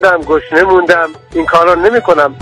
گشنه موندم، این کارا نمی‌کنم.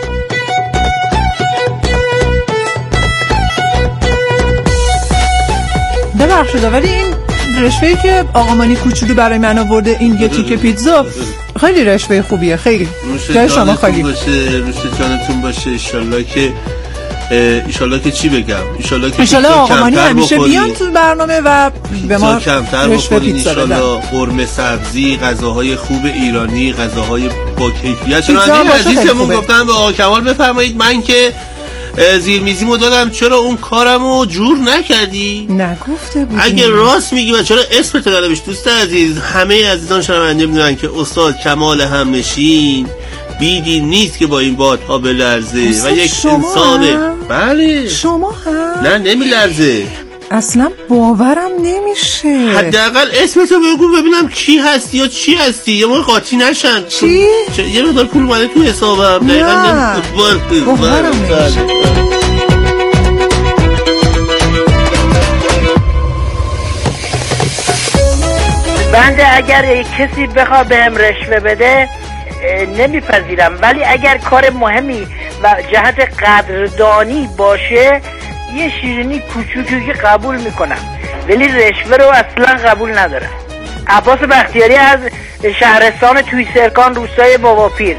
ببخشید ولی این رشوه‌ای که آقا مانی کوچولو برای من آورده، این یه تیکه پیتزا، خیلی رشوه خوبیه. خیلی جای شما خالی باشه. نوش جانتون باشه. ایشالله که چی بگم، ایشالله آقا مانی همیشه بیان تو برنامه و به ما کمتر بخورین. ایشالله قرمه سبزی، غذاهای خوب ایرانی، غذاهای با کیفیت. چون من عزیزمون گفتم به آقا کمال بفرمایید من که زیرمیزیمو دادم، چرا اون کارمو جور نکردی؟ نگفته بودی. اگه راست میگی و چرا اسمت دادمش. دوست عزیز، همه عزیزان شنونده میدونن که استاد کمال همنشین بیدی نیست که با این بادها بلرزه و یک انسانه. بله شما هم؟ نه نمیلرزه، اصلا باورم نمیشه. حداقل اسمتو بگو ببینم کی هستی یا چی هستی، یه موقع قاطی نشن. چی؟ یه مقدار پول اومده تو حسابم. نه باورم نمیشه. بنده اگر کسی بخواد بهم رشوه بده نمیپذیرم، ولی اگر کار مهمی و جهت قدردانی باشه یه شیرینی کوچوکی قبول میکنم، ولی رشوه رو اصلا قبول ندارم. عباس بختیاری از شهرستان تویسرکان، روستای باباپیر.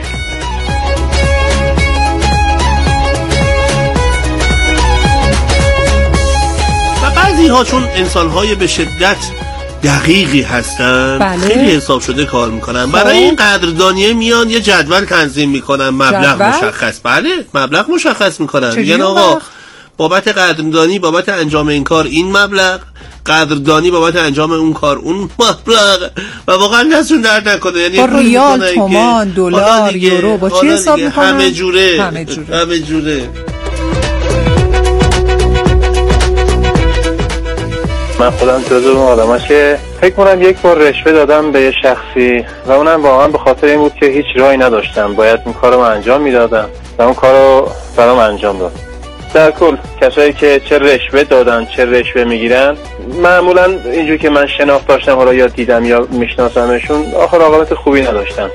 و بعضی ها چون انسان های به شدت دقیقی هستن، بله. خیلی حساب شده کار میکنن. برای این قدردانیه میان یه جدول تنظیم میکنن، مبلغ مشخص. بله مبلغ مشخص میکنن، میگن آقا بابت قدردانی، بابت انجام این کار این مبلغ، قدردانی بابت انجام اون کار اون مبلغ. و واقعا دستون درد نکنه. یعنی با ریال، تومان، دلار، یورو، با چی حساب میکنن؟ همه جوره. من خودم جزو اون آدماش که فکر کنم یک بار رشوه دادم به یه شخصی و اونم واقعا به خاطر این بود که هیچ راهی نداشتم، باید اون کارو انجام میدادم و اون کارو برام انجام داد. در کل کسایی که چه رشوه دادن چه رشوه میگیرن، معمولا اینجوری که من شناخت داشتم، حالا یا دیدم یا میشناسمشون، آخر عاقبت خوبی نداشتن.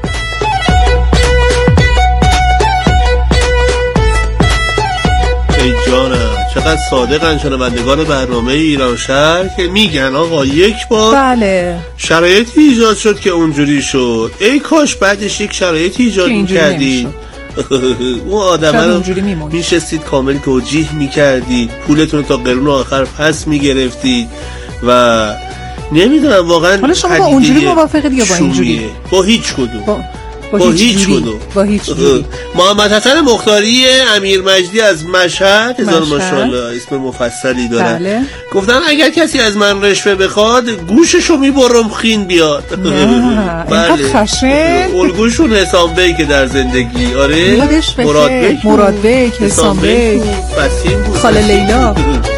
ای جانم چقدر صادقن شنوندگان برنامه ایران شهر که میگن آقا یک بار بله شرایطی ایجاد شد که اونجوری شد، ای کاش بعدش یک شرایطی ایجاد میکردید اون آدمه رو میشستید کامل توجیه میکردید، پولتون تا قرون آخر پس میگرفتید و نمیدونم واقعا. حالا شما با اونجوری موافقید یا با اینجوری؟ با هیچ کدوم. با هیچ کدوم. محمد حسن مختاری امیر مجدی از مشهد، هزار ماشاءالله اسم مفصلی دارن. بله. گفتن اگر کسی از من رشوه بخواد گوششو میبرم خین بیاد. اینقدر خشن. الگوشون حسام بی که در زندگی. آره مراد بیک، حسام بیک، خاله لیلا.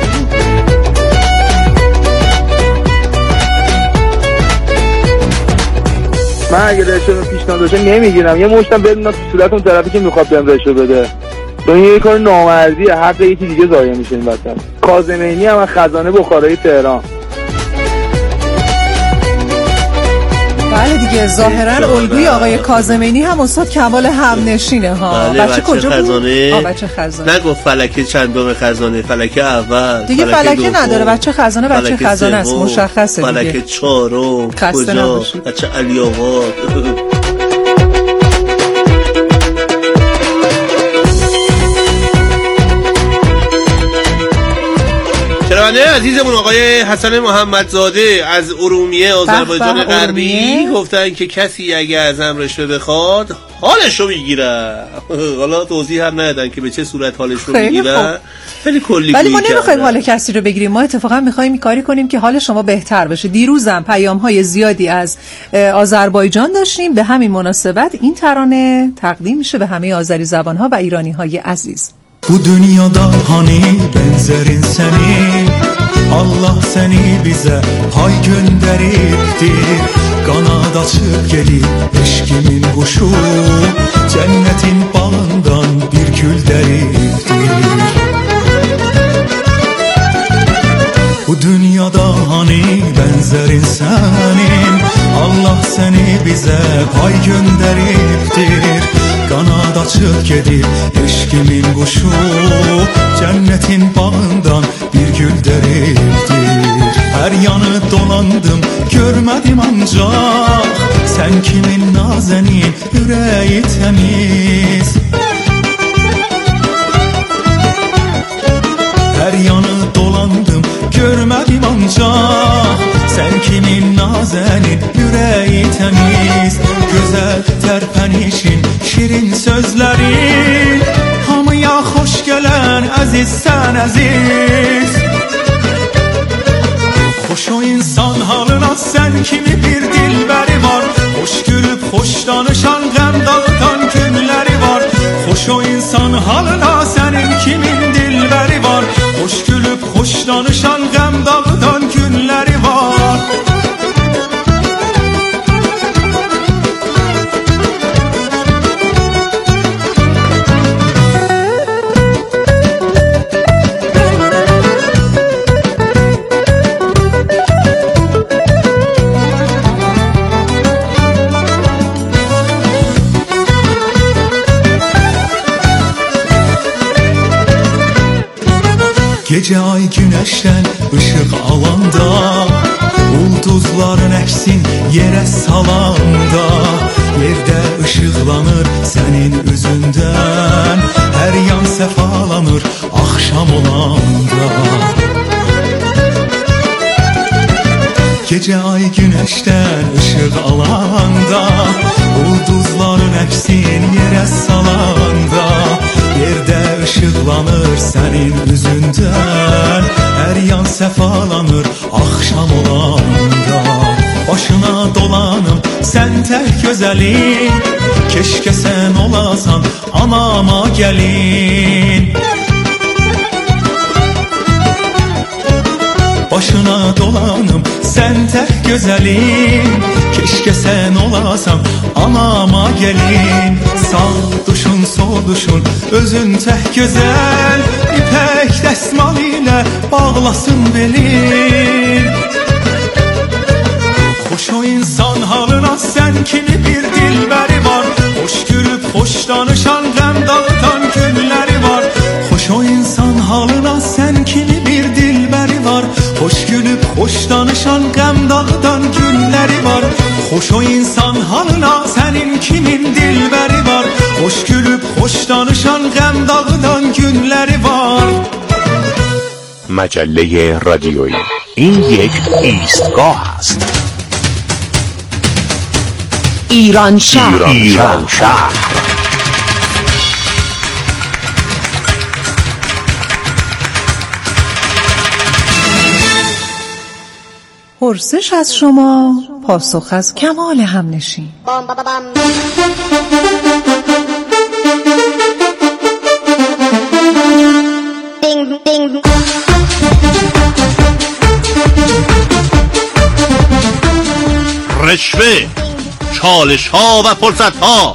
من اگه رشوه پیشنهاد داشته نمیگیرم، یه مشتم بدونم تو صورت اون طرفی که میخواد بهم رشوه بده. تو یه کار نامردیه، حق یکی دیگه ضایع میشه این وسط. کاظمینی هم خزانه بخارای تهران. بله دیگه ظاهرا الگوی آقای کاظمینی هم استاد کمال همنشینه ها. بله بچه کجا خزانه؟ بچه خزانه. نگفت فلکه چندم خزانه، فلکه اول دیگه فلکه نداره، بچه خزانه بچه خزانه است، مشخصه دیگه. فلکه چهارم کجا؟ بچه علی آقا. شنونده عزیزمون آقای حسن محمدزاده از ارومیه آذربایجان غربی گفتن که کسی اگه ازم رشوه بخواد حالشو میگیره. حالا توضیح هم ندادن که به چه صورت حالشو میگیره، خیلی کلی. ولی ما نمیخوایم حال کسی رو بگیریم، ما اتفاقا میخوایم کاری کنیم که حال شما بهتر بشه. دیروزم پیام‌های زیادی از آذربایجان داشتیم، به همین مناسبت این ترانه تقدیم میشه به همه آذری زبان‌ها و ایرانی‌های عزیز. Bu dünyada hani benzerin seni, Allah seni bize hay gönderiptir. Kanat açıp gelip eşkimin kuşu, cennetin bağından bir gül deriptir. Bu dünyada hani benzerin senin, Allah seni bize ay gönderibdir. Qanad açıb gedib eşkimin quşu, cənnetin bağından bir gül dəribdir. Hər yanı dolandım, görmədim ancaq sən kimin nazənin, ürəyi təmiz. Hər yanı dolandım, görmədim ancaq sən kimin nazənin, ürəyi təmiz. Gözəl tərpənişin, şirin sözlərin, hamıya xoş gələn əziz sən əziz. Xoş o insan halına sən kimi bir dilbəri var, xoş gülüb xoş danışan, qəm dağıtan günləri var. Xoş o insan halına sənin kimin dilbəri var, xoş gülüb xoş danışan, qəm dağıtan günləri var. Gece ay güneşten ışık alanda, ulduzların eksin yere salanda, yerde ışıklanır senin üzünden, her yan sefalanır akşam olanda. Gece ay güneşten ışık alanda, ulduzların eksin yere salanda, yerde ışıklanır senin üzünden, her yan sefalanır akşam olanda. Başına dolanım sen tek güzelin, keşke sen olasan anama gelin. Başına dolanım sen tek güzelin, keşke sen olasan anama gelin. Sağ duşun sol duşun özün tek güzel, ipek desmal ile bağlasın belin. Hoş o insan halına sen kimi bir dilbəri var, hoş gülüb hoş danışan, qəm dağıtan günləri var. Hoş o insan halına sen kimi bir dilbəri var, hoş gülüb hoş danışan, qəm dağıtan günləri var. Hoş o insan halına senin kimin dilbəri var, hoş gülüb hoş danışan, qəm dağıtan günləri var. مجله رادیویی این یک ایستگاه است. ایران شهر. پرسش از شما، پاسخ از کمال همنشین. رشوه، چالش ها و فرصت ها.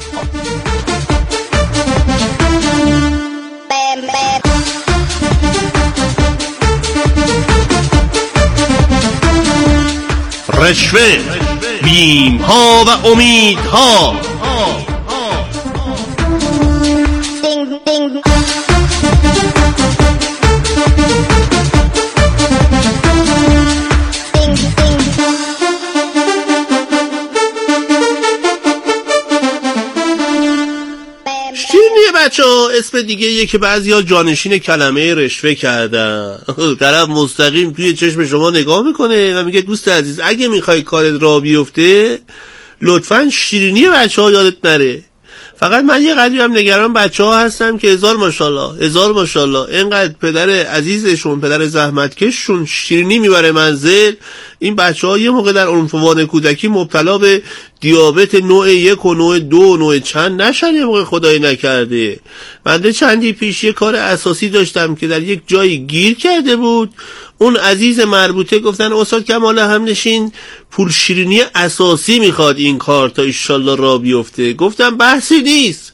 رشوه، بیم ها و امید ها. بچه‌ها اسم دیگه یه که بعضیا جانشین کلمه رشوه کردن. طرف مستقیم توی چشم شما نگاه میکنه و میگه دوست عزیز اگه میخوای کارت راه بیفته لطفاً شیرینی بچه‌ها یادت نره. فقط من یه قدری هم نگران بچه‌ها هستم که هزار ماشاءالله اینقدر پدر عزیزشون، پدر زحمتکششون شیرینی میبره منزل، این بچه‌ها یه موقع در عنفوان کودکی مبتلا به دیابت نوع 1 و نوع 2 و نوع چند نشن یه موقع خدایی نکرده. بنده چندی پیش یه کار اساسی داشتم که در یک جایی گیر کرده بود. اون عزیز مربوطه گفتن استاد کمال همنشین پول شیرینی اساسی میخواد این کار تا انشالله راه بیفته. گفتم بحثی نیست،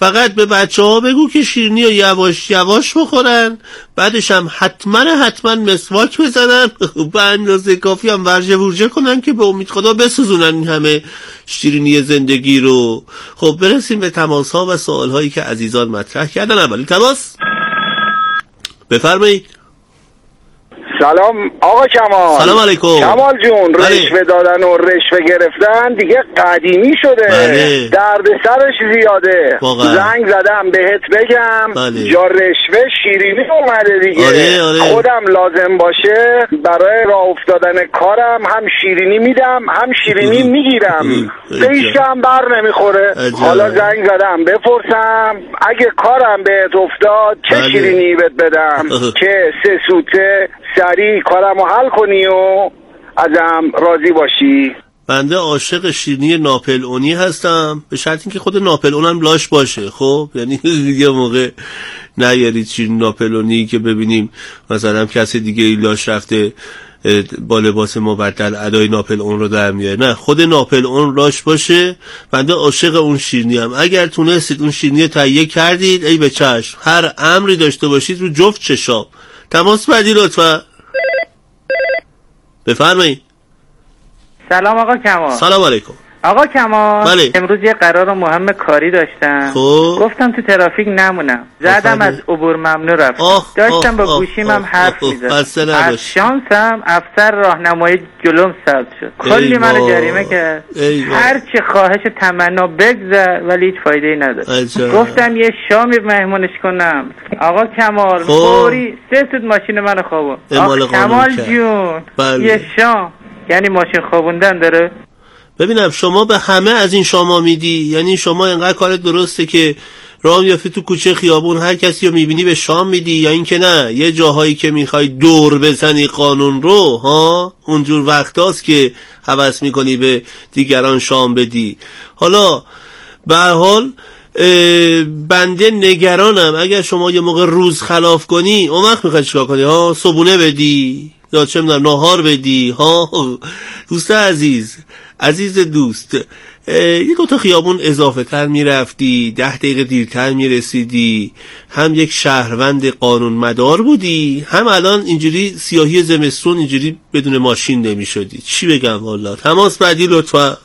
فقط به بچه‌ها بگو که شیرینی رو یواش یواش بخورن، بعدش هم حتما مسواک بزنن، به اندازه کافی هم ورجه ورجه کنن که به امید خدا بسوزونن این همه شیرینی زندگی رو. خب برسیم به تماس ها و سوال هایی که عزیزان مطرح کردن. اولی تماس، بفرمایید. سلام آقا کمال. سلام علیکم. کمال جون، رشوه دادن و رشوه گرفتن دیگه قدیمی شده. بله. درد سرش زیاده. واقعا. زنگ زدم بهت بگم. بله. جا رشوه شیرینی اومده دیگه. آره. خودم لازم باشه برای راه افتادن کارم هم شیرینی میدم هم شیرینی میگیرم. به هیچ هم بر نمیخوره. حالا زنگ زدم بپرسم اگه کارم بهت افتاد چه بله. شیرینی بهت بدم که 3 سوته سریع کارمو حل کنی و ازم راضی باشی. بنده عاشق شیرینی ناپلئونی هستم، به شرط اینکه خود ناپلئون هم لاش باشه. خب یعنی یه موقع نیارید شیرینی ناپلئونی که ببینیم مثلا کسی دیگه ای لاش رفته با لباس مبدل ادای ناپلئون رو در میاره. نه، خود ناپلئون لاش باشه. بنده عاشق اون شیرینی هم. اگر تونستید اون شیرینی تهیه کردید ای به چشم، هر امری داشته باشید رو جفت چشام. تماس بعدی لطفا. بفرمایید. سلام آقا کمال. سلام علیکم. آقا کمال، بله. امروز یه قرار مهم کاری داشتم. گفتم تو ترافیک نمونم، زدم از عبور ممنوع رفت. داشتم با گوشیم هم حرف میزد. از شانسم افسر راهنمایی جلوم ثبت شد، کلی منو جریمه کرد. هر چی خواهش تمنا بگذر ولی هیچ فایده ای نداشت. گفتم یه شامی مهمونش کنم. آقا کمال فوری 3 سوت ماشین منو خوابون. آقا کمال جون، یه شام یعنی ماشین خوابوندن داره؟ ببینم شما به همه از این شاما میدی؟ یعنی شما اینقدر کارت درسته که راه میافتی تو کوچه خیابون هر کسی رو میبینی به شام میدی، یا اینکه نه یه جاهایی که میخوای دور بزنی قانون رو اونجور وقتاست که هوس میکنی به دیگران شام بدی؟ حالا به هر حال بنده نگرانم اگر شما یه موقع روز خلاف کنی، اون وقت میخوای چیکار کنی؟ صبونه بدی یا چه میدونم ناهار بدی؟ دوست عزیز دوست، یه 2 تا خیابون اضافه تر میرفتی، 10 دقیقه دیرتر میرسیدی، هم یک شهروند قانون مدار بودی، هم الان اینجوری سیاهی زمستون اینجوری بدون ماشین نمیشدی. چی بگم والا. تماس بعدی لطفا.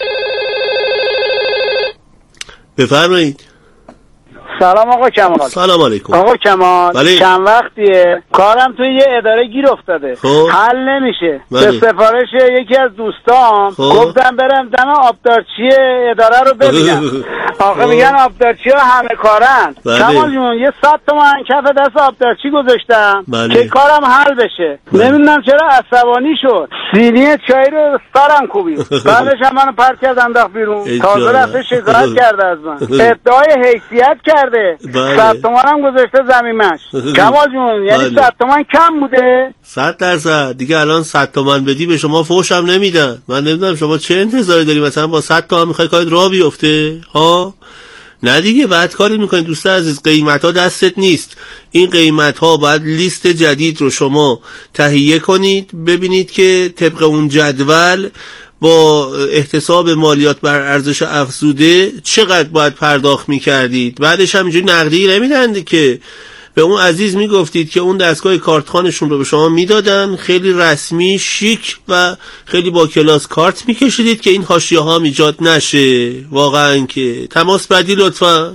بفرمایید. سلام آقا کمال. سلام علیکم. آقا کمال، بله. چند وقتیه کارم توی یه اداره گیر افتاده. حل نمیشه. به سفارش یکی از دوستان گفتم برم دم آبدارچی اداره رو ببینم. آقا میگن آبدارچی ها همه کارن. کمال جون یه 100 تومن کف دست آبدارچی گذاشتم که کارم حل بشه. نمیدونم چرا عصبانی شد، سینی چای رو سرم کوبید. بعدش هم منو پرت کرد انداخت بیرون. تازه رفته شکایت کرده از من، ادعای حیثیت کرده. 100 تومن هم گذاشته زمیمش. کمال جون یعنی 100 تومن کم بوده؟ 100% دیگه. الان 100 تومن بدی به شما فوش هم نمیدن. من نمیدونم شما چه انتظاری داری مثلا با 100 تومن میخوای کارت راه بیفته؟ نه دیگه، بعد کاری میکنید دوست عزیز. قیمت ها دستت نیست. این قیمت ها باید لیست جدید رو شما تهیه کنید، ببینید که طبق اون جدول با احتساب مالیات بر ارزش افزوده چقدر باید پرداخت میکردید. بعدش هم اینجوری نقدی نمیدن که به اون عزیز میگفتید که اون دستگاه کارتخانشون رو به شما میدادن، خیلی رسمی شیک و خیلی با کلاس کارت میکشیدید که این حاشیه ها ایجاد نشه. واقعا که. تماس بعدی لطفا.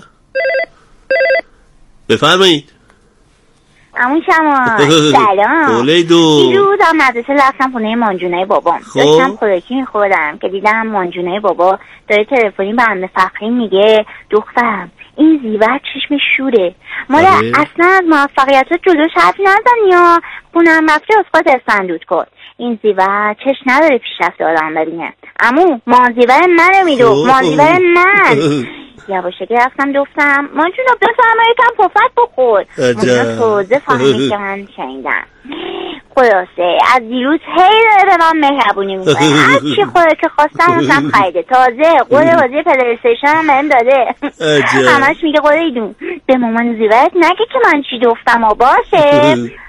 بفرمایید. عمو کمال سلام. دیروز هم مدرسه رفتم خونه مانجونای بابام. داشتم خوراکی میخوردم که دیدم مانجونای بابا داره تلفنی به عمه فخری میگه دخترم این زیور چشم شوره، مال اصلا از موفقیتات جلوش حرف نزن یا خونم رفته از خود اسفندود کن. این زیور چشم نداره پیشرفت آدم ببینه. عمو مانزیور منو میدو، مانزیور من. یواشکی رفتم گفتم مانجونا بفرما یکم پفت بخور. مانجونا توزه فهمی که من شنیدم. خلاصه از دیروز هی داره به من مهربونی میکنه. هر چی خوره که خواستم ازم خریده. تازه قول بازی پلی‌استیشن هم بهم داده. همش میگه قول ایدون به مامان زیورت نگه که من چی گفتم و باشه.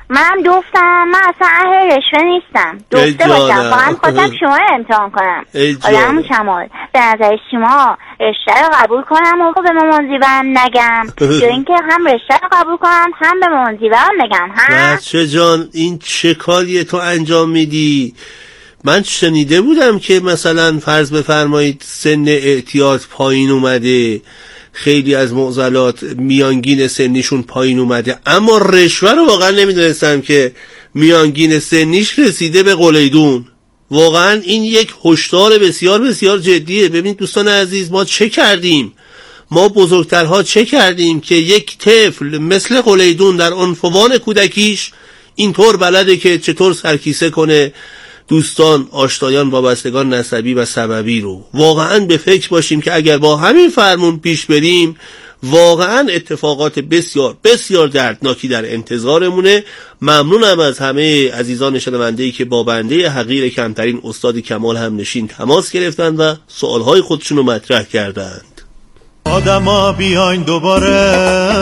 من دوستم، من اصلا اهل رشوه نیستم، دوسته باشم، فقط خواستم شما رو امتحان کنم. حالا همون شمال به نظر شما رشته رو قبول کنم و به مامان زیورم نگم یا اینکه هم رشته رو قبول کنم هم به مامان زیورم نگم؟ بچه جان این چه کاریه تو انجام میدی؟ من شنیده بودم که مثلا فرض بفرمایید سن اعتیاد پایین اومده، خیلی از معضلات میانگین سنیشون پایین اومده، اما رشوه رو واقعا نمیدونستم که میانگین سنیش رسیده به قلیدون. واقعا این یک هشدار بسیار بسیار جدیه. ببینید دوستان عزیز، ما چه کردیم؟ ما بزرگترها چه کردیم که یک طفل مثل قلیدون در عنفوان کودکیش اینطور بلده که چطور سرکیسه کنه دوستان، آشنایان، وابستگان نسبی و سببی رو. واقعا به فکر باشیم که اگر با همین فرمون پیش بریم واقعا اتفاقات بسیار بسیار دردناکی در انتظارمونه. ممنونم از همه عزیزان شنونده‌ای که با بنده حقیر کمترین استاد کمال همنشین تماس گرفتند و سوالهای خودشون رو مطرح کردند. آدما بیاین دوباره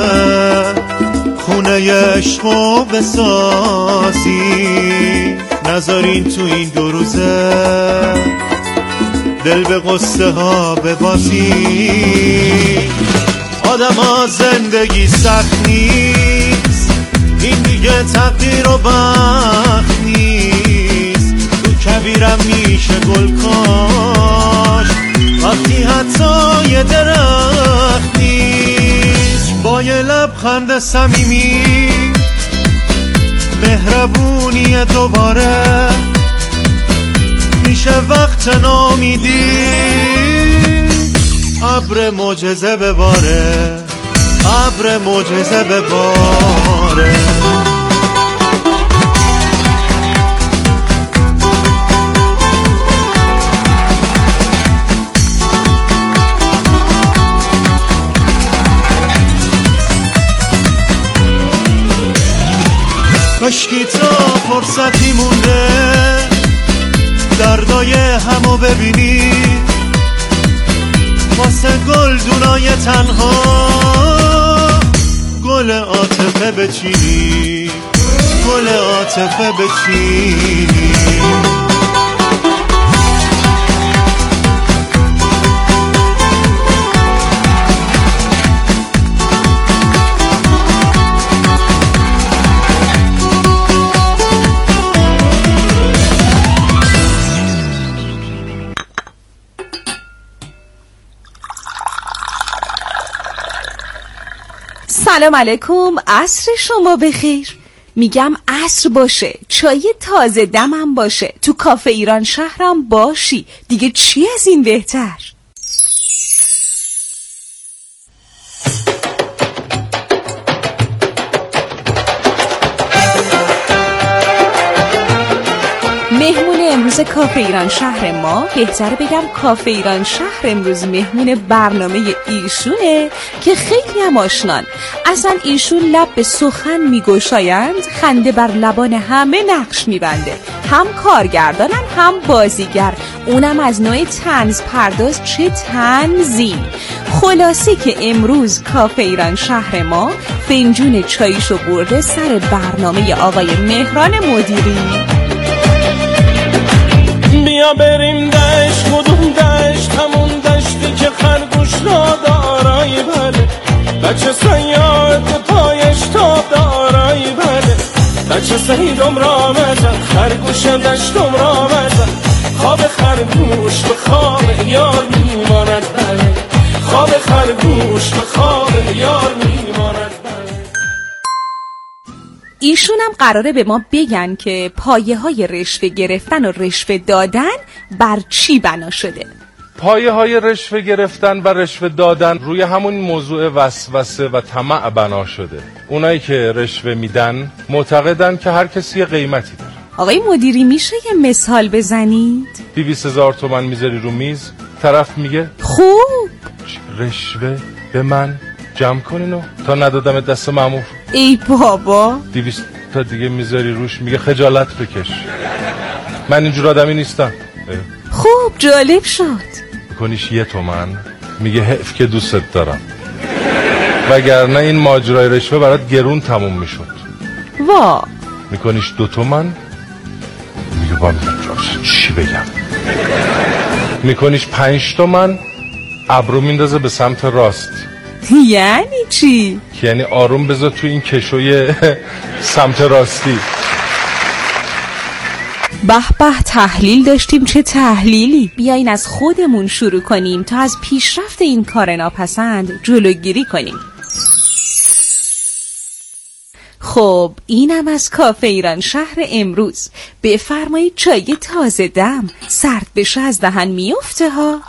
خونه عشقو بسازی، نذارین تو این 2 روزه دل به قصه ها ببازی. آدما زندگی سخت نیست، این دیگه تقدیر و بخت نیست. تو کبیرم میشه گل کاش وقتی حتی یه درخت نیست. با یه لبخند صمیمی مهربونی دوباره میشه وقت نامیدی ابر معجزه بباره، ابر معجزه بباره. کاشکی تا فرصتی مونده دردای همو ببینی، واسه گل دونای تنها گل عاطفه بچینی، گل عاطفه بچینی. سلام علیکم، عصر شما بخیر. میگم عصر باشه، چای تازه دمم باشه، تو کافه ایران شهرم باشی، دیگه چی از این بهتر؟ مهمون امروز کافه ایران شهر ما، بهتره بگم کافه ایران شهر امروز مهمون برنامه ایشونه که خیلی هم آشنان. اصلا ایشون لب به سخن میگشایند، خنده بر لبان همه نقش میبنده، هم کارگردانن هم بازیگر، اونم از نوع طنز پرداز. چه طنزی! خلاصی که امروز کافه ایران شهر ما فنجون چاییشو برده سر برنامه آقای مهران مدیری. بیا بریم دشت، کدوم دشت؟ همون دشتی که خرگوش را دارای بله، بچه سیاد پایش تاب دارای بله، بچه سیدم را مزد خرگوش دشتم را مزد، خواب خرگوش به خواب یار میماند بله، خواب خرگوش به خواب یار میماند. ایشون هم قراره به ما بگن که پایه‌های رشوه گرفتن و رشوه دادن بر چی بنا شده. پایه‌های رشوه گرفتن و رشوه دادن روی همون موضوع وسوسه و طمع بنا شده. اونایی که رشوه میدن معتقدن که هر کسی قیمتی داره. آقای مدیری میشه یه مثال بزنید؟ 200,000 تومان میذاری رو میز، طرف میگه خوب رشوه به من جمع کنینو تا ندادم دست مامور. ای بابا 200 تا دیگه میذاری روش، میگه خجالت بکش، من اینجور آدمی نیستم. خوب جالب شد. میکنیش 1 تومن، میگه حیف که دوست دارم، وگرنه این ماجرای رشوه برات گرون تموم میشد. وا میکنیش 2 تومن، میگه با چی بگم، میکنیش 5 تومن، ابرو میندازه به سمت راست. یعنی چی؟ یعنی آروم بذار تو این کشوی سمت راستی. به به، تحلیل داشتیم. چه تحلیلی؟ بیاین از خودمون شروع کنیم تا از پیشرفت این کار ناپسند جلوگیری کنیم. خب اینم از کافه ایران شهر امروز. بفرمایید چای تازه دم، سرد بشه از دهن میفته ها.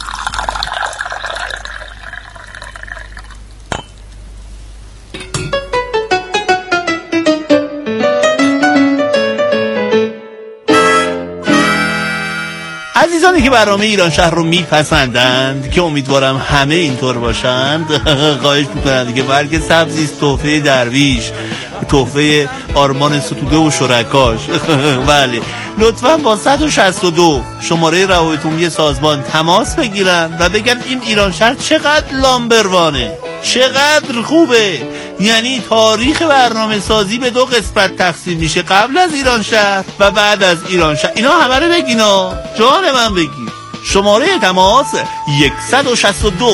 عزیزانی که برنامه ایران شهر رو میپسندند که امیدوارم همه اینطور باشند، خواهش میکنم دیگه برگ سبزی است تحفه درویش، تحفه آرمان ستوده و شرکاش. بله لطفاً با 162 شماره روابط عمومی سازمان تماس بگیرن و بگن این ایران شهر چقدر لامبروانه، چقدر خوبه. یعنی تاریخ برنامه سازی به 2 قسمت تقسیم میشه، قبل از ایران شهر و بعد از ایران شهر. اینا همه رو بگینا، جان من بگی. شماره تماس 162.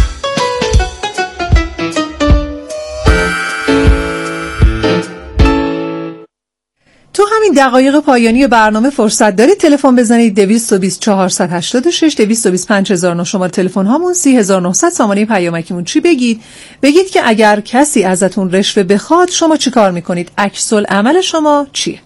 تو همین دقایق پایانی برنامه فرصت دارید تلفن بزنید 220 486 220 5009 شماره تلفن هامون 3900 سامانه پیامکیمون. چی بگید که اگر کسی ازتون رشوه بخواد شما چی کار میکنید؟ عکس العمل شما چیه؟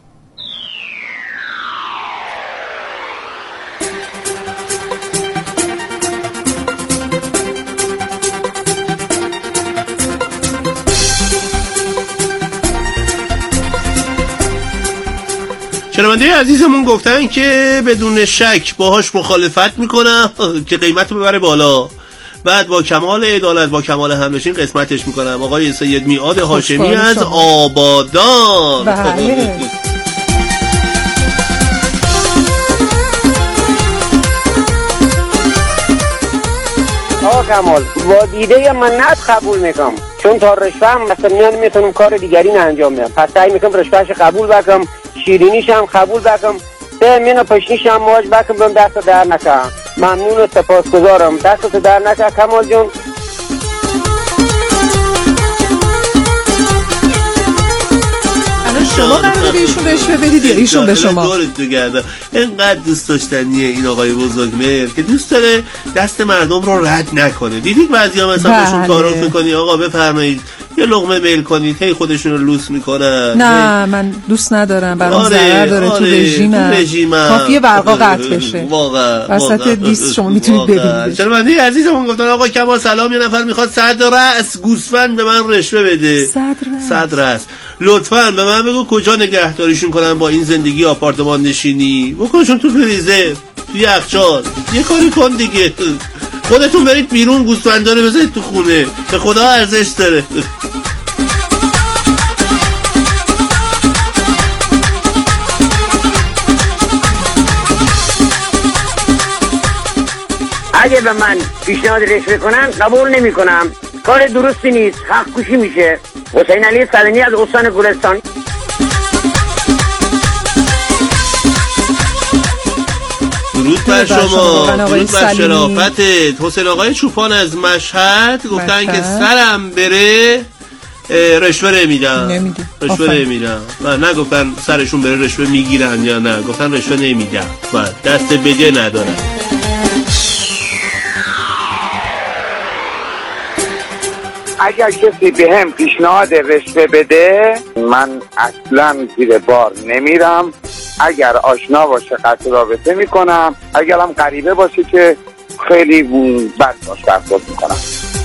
شنونده عزیزمون گفتن که بدون شک باهاش مخالفت میکنم که قیمت رو ببره بالا، بعد با کمال عدالت با کمال همنشین قسمتش میکنم. آقای سید میعاد هاشمی از آبادان. بله. آقا کمال با دیده منت قبول میکنم، چون تا رشوه هم مثلا میتونم کار دیگری نه انجام بدم، پس سعی میکنم رشوهش قبول بکنم، شیرینیش هم قبول بکنم، من پشنیش هم مواج بکنم، برم دست در نکنم. ممنون و سپاسگزارم، دست در نکنم کمال جون. شما قراره به ایشون رشوه بدید یا ایشون به شما؟ اینقدر دوست داشتنیه این آقای بزرگمهر که دوست داره دست مردم رو رد نکنه. دیدید بعضیا مثلا بهشون تعارف میکنی آقا بفرمایید یه لقمه میل کنید، هی خودشون رو لوس میکنن. نه من دوست ندارم، برام ضرر داره. تو رژیمم کافیه برقا قطع بشه واقعا. وسط دیست شما میتونید ببینید. شنونده عزیزمون گفتن آقا کمال سلام، یه نفر میخواد 100 رأس گوسفند به من رشوه بده. 100 رأس لطفاً به من بگو کجا نگهداریشون کنن با این زندگی آپارتمان نشینی؟ بکنشون تو فریزر، تو یخچال، یه کاری کن دیگه. خودتون برید بیرون گوسفندا رو بذارید تو خونه، به خدا ارزش داره. اگه به من پیشنهاد رشوه کنن قبول نمی کنم، کار درستی نیست، حق کشی میشه. حسین علی سلمی از استان گلستان. درود بر شما، درود بر شرافتت. حسین آقای چوپان از مشهد گفتن که سرم بره رشوه نمیدم. رشوه نمیدم. و نگفتن سرشون بره رشوه میگیرن یا نه، گفتن رشوه نمیدم و دست بده ندارن. اگر کسی به هم پیشنهاد رشوه بده من اصلا زیر بار نمیرم. اگر آشنا باشه قطع رابطه میکنم، اگر هم غریبه باشه که خیلی بد باش برخورد میکنم.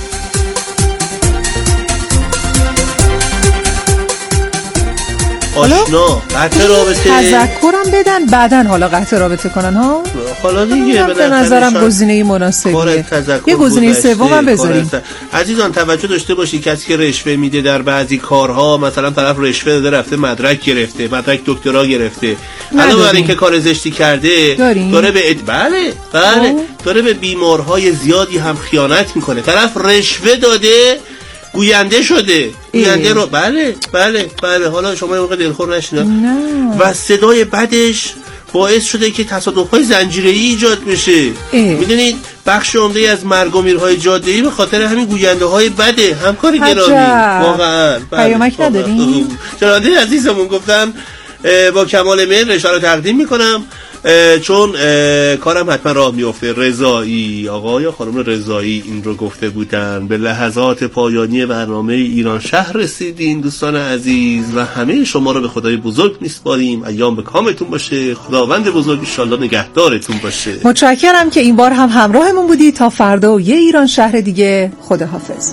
آشنا قطع رابطه تذکرم بدن بعدن حالا قطع رابطه کنن ها. حالا دیگه به نظرم گزینه مناسبیه. یه گزینه سوم هم بذاریم. عزیزان توجه داشته باشید کسی که رشوه میده در بعضی کارها، مثلا طرف رشوه داده رفته مدرک گرفته، مدرک دکترا گرفته، علاوه بر اینکه کار زشتی کرده داره به بله داره به بیمارهای زیادی هم خیانت میکنه. طرف رشوه داده گوینده شده. گوینده رو بله حالا شما یه موقع دلخور نشین و صدای بدش باعث شده که تصادف‌های زنجیره‌ای ایجاد بشه. میدونید بخش عمده از مرگ و میرهای جاده‌ای به خاطر همین گوینده‌های بده. همکار گرامی واقعا پیامک نداریم. شنونده عزیزمون گفتم با کمال میل رشته رو تقدیم میکنم چون کارم حتما راه میفته. رضایی آقا یا خانم رضایی این رو گفته بودن. به لحظات پایانی برنامه ایران شهر رسیدین دوستان عزیز و همه شما رو به خدای بزرگ میسپاریم. ایام به کامتون باشه. خداوند بزرگ ان شاءالله نگهدارتون باشه. متشکرم که این بار هم همراهمون بودی. تا فردا و یه ایران شهر دیگه. خداحافظ.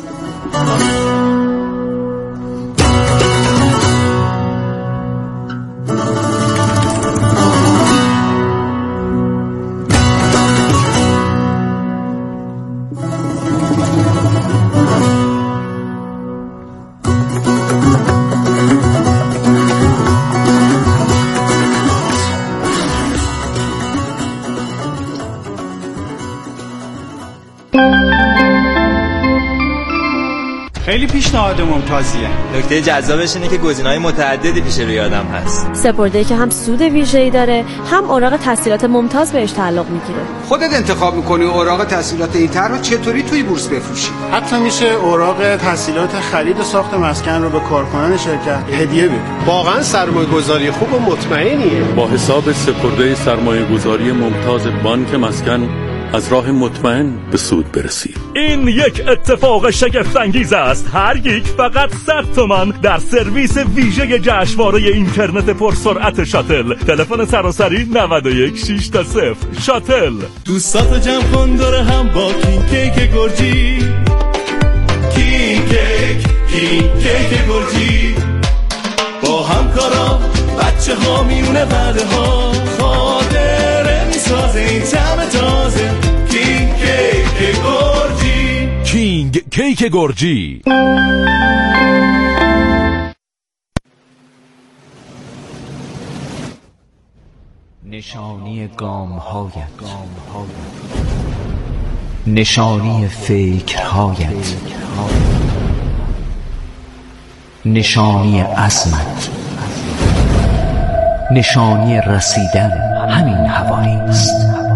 خیلی پیشنهاد ممتازیه. نکته جذابش اینه که گزینه‌های متعددی پیش روی آدم هست. سپرده که هم سود ویژه‌ای داره، هم اوراق تسهیلات ممتاز بهش تعلق میگیره. خودت انتخاب می‌کنی اوراق تسهیلات این طرح رو چطوری توی بورس بفروشی. حتی میشه اوراق تسهیلات خرید و ساخت مسکن رو به کارکنان شرکت هدیه بدی. واقعا سرمایه‌گذاری خوب و مطمئنیه. با حساب سپرده سرمایه‌گذاری ممتاز بانک مسکن از راه مطمئن به سود برسید. این یک اتفاق شگفت انگیز است. هر یک فقط 100 تومان در سرویس ویژه جشنواره اینترنت پرسرعت شاتل. تلفن سراسری 91 6 تا 0. شاتل. دوستاتو جمع کن دور هم با کینگ کیک گرجی. کینگ کیک گرجی. با همکارا بچه ها میونه بعده ها خاطره میسازه این طعم تازه. کینگ کیک گرجی. کینگ کیک گرجی. نشانی گام‌هایت، نشانی فکرهایت، نشانی عزمت، نشانی رسیدن همین حوالی است.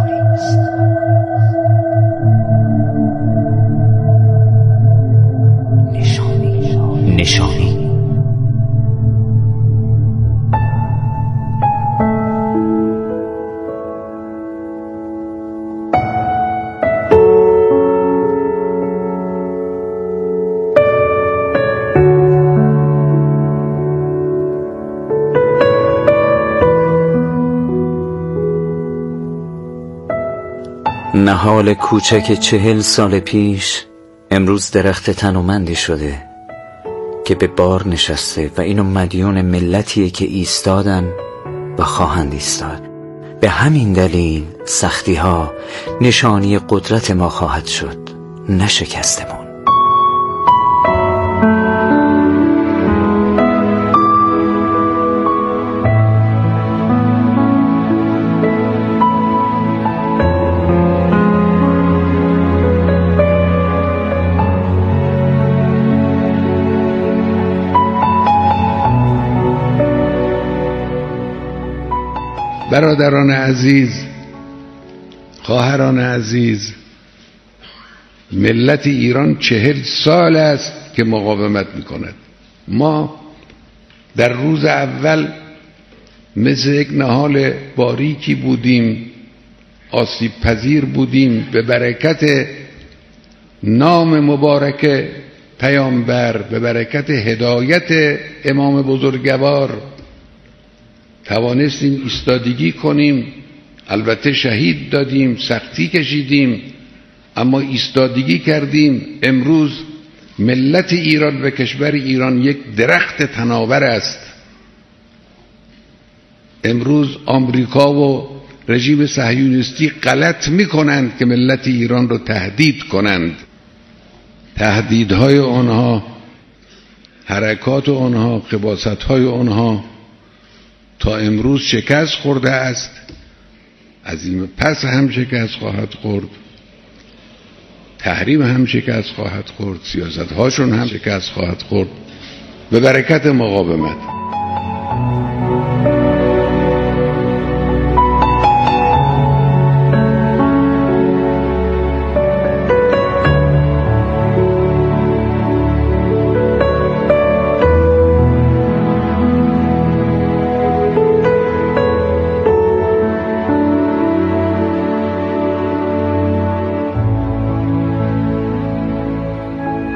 نشانی نهال کوچک 40 سال پیش امروز درخت تنومندی شده که به بار نشسته و اینو مدیون ملتیه که ایستادن و خواهند ایستاد. به همین دلیل سختی ها نشانی قدرت ما خواهد شد، نه شکستمون. برادران عزیز، خواهران عزیز، ملت ایران 40 سال است که مقاومت میکند. ما در روز اول مثل یک نهال باریکی بودیم، آسیب پذیر بودیم. به برکت نام مبارک پیامبر، به برکت هدایت امام بزرگوار توانستیم ایستادگی کنیم. البته شهید دادیم، سختی کشیدیم، اما ایستادگی کردیم. امروز ملت ایران و کشور ایران یک درخت تناور است. امروز آمریکا و رژیم صهیونیستی غلط میکنند که ملت ایران رو تهدید کنند. تهدیدهای آنها، حرکات آنها، خباثتهای آنها تا امروز شکست خورده است، از این پس هم شکست خواهد خورد. تحریم هم شکست خواهد خورد، سیاست هاشون هم شکست خواهد خورد به برکت مقاومت.